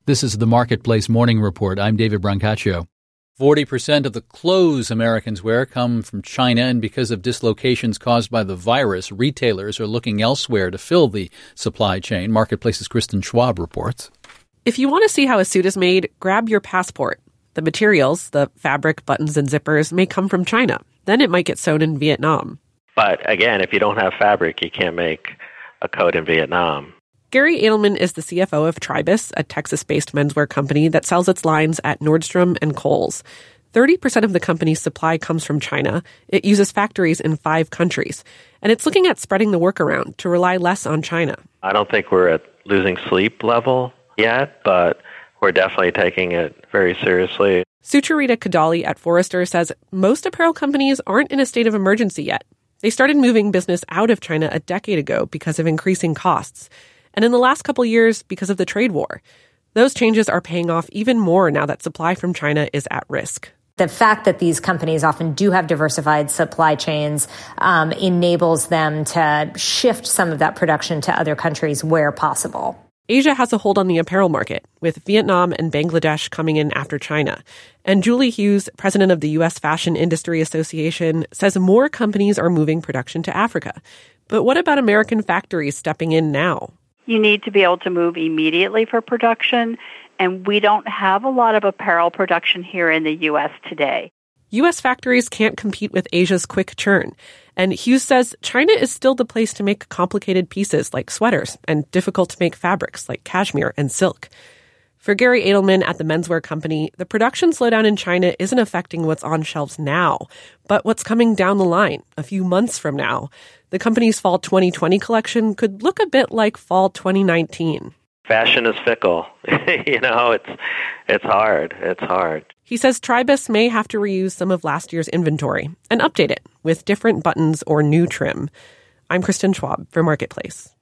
This is the Marketplace Morning Report. I'm David Brancaccio. 40% of the clothes Americans wear come from China, and because of dislocations caused by the virus, retailers are looking elsewhere to fill the supply chain. Marketplace's Kristen Schwab reports. If you want to see how a suit is made, grab your passport. The materials, the fabric, buttons, and zippers, may come from China. Then it might get sewn in Vietnam. But again, if you don't have fabric, you can't make a coat in Vietnam. Gary Edelman is the CFO of Tribus, a Texas-based menswear company that sells its lines at Nordstrom and Kohl's. 30% of the company's supply comes from China. It uses factories in 5 countries. And it's looking at spreading the work around to rely less on China. I don't think we're at losing sleep level yet, but we're definitely taking it very seriously. Sucharita Kadali at Forrester says most apparel companies aren't in a state of emergency yet. They started moving business out of China a decade ago because of increasing costs. And in the last couple years, because of the trade war. Those changes are paying off even more now that supply from China is at risk. The fact that these companies often do have diversified supply chains enables them to shift some of that production to other countries where possible. Asia has a hold on the apparel market, with Vietnam and Bangladesh coming in after China. And Julie Hughes, president of the U.S. Fashion Industry Association, says more companies are moving production to Africa. But what about American factories stepping in now? You need to be able to move immediately for production, and we don't have a lot of apparel production here in the U.S. today. U.S. factories can't compete with Asia's quick churn. And Hughes says China is still the place to make complicated pieces like sweaters and difficult to make fabrics like cashmere and silk. For Gary Edelman at the menswear company, the production slowdown in China isn't affecting what's on shelves now, but what's coming down the line a few months from now. The company's Fall 2020 collection could look a bit like Fall 2019. Fashion is fickle. It's hard. It's hard. He says Tribus may have to reuse some of last year's inventory and update it with different buttons or new trim. I'm Kristen Schwab for Marketplace.